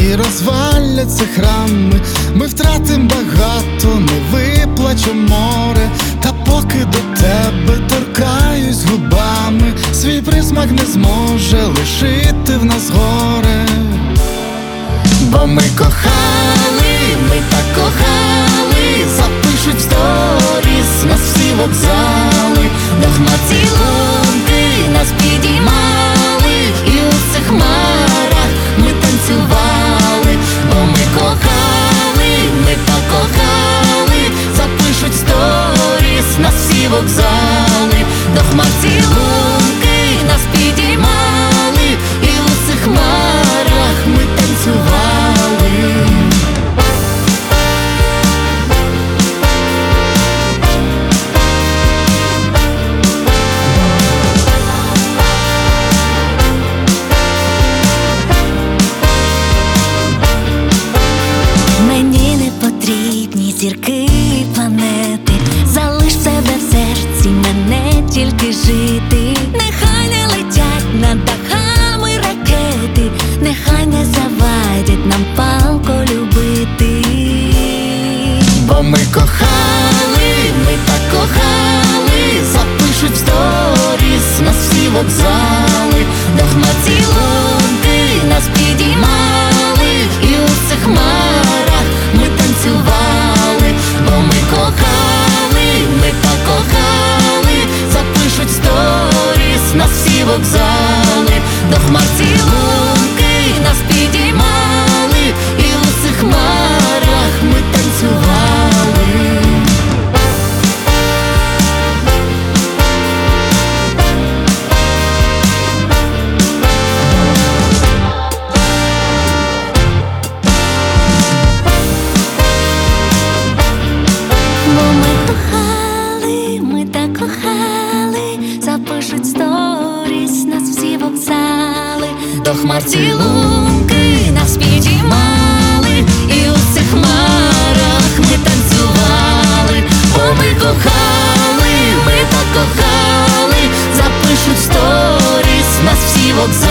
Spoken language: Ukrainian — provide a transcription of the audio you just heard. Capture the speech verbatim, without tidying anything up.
і розваляться храми. Ми втратим багато, не виплачем море. Та поки до тебе торкаюсь губами, свій присмак не зможе лишити в нас горе. Бо ми кохали, ми так кохали, запишуть в сторіс нас всі вокзали. До хмар цілунки нас підіймали, і у цих хмарах ми танцювали. Бо ми кохали, ми так кохали, запишуть в сторіс нас всі вокзали. До хмар цілунки нас підіймали, і у цих хмарах ми танцювали. Мені не потрібні зірки і планети, залиш себе в серці, мене тільки жити. Нехай не летять над дахами ракети, нехай не завадять нам палко любити. Бо ми кохали, ми так кохали, запишуть в сторіс нас всі вокзали. До хмар цілунки нас підіймали, і у цих хмарах ми танцювали. Бо ми кохали, ми так кохали, запишуть в сторіс нас всі вокзали. До хмар цілунки нас підіймали, і у цих хмарах ми танцювали. Бо ми кохали, ми так кохали, запишуть сторіс нас всі вокзали. До хмар цілунки нас підіймали, і у цих хмарах ми танцювали. Бо ми кохали, ми так кохали, запишуть в сторіс нас всі вокзали.